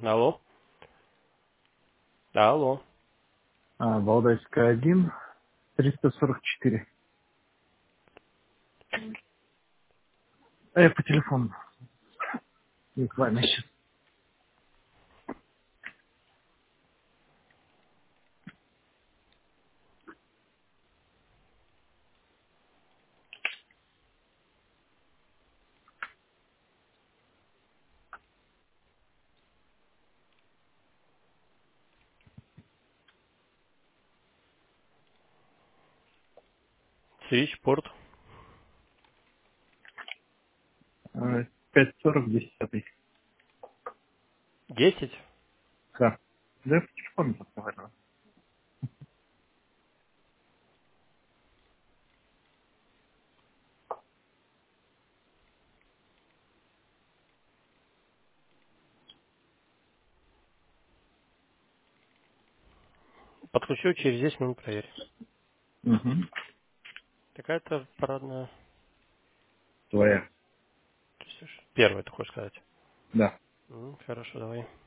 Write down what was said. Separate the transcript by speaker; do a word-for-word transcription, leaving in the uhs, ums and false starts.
Speaker 1: Алло. Алло.
Speaker 2: А, Валдайская один, триста сорок четыре. А я по телефону. Буквально сейчас.
Speaker 1: Свичпорт.
Speaker 2: А, пять сорок десятый.
Speaker 1: Десять.
Speaker 2: Да. Да, я по телефону разговариваю.
Speaker 1: Подключу через десять минут проверь.
Speaker 2: Угу.
Speaker 1: Какая-то парадная.
Speaker 2: Твоя.
Speaker 1: Первая, ты хочешь сказать?
Speaker 2: Да.
Speaker 1: М, Хорошо, давай.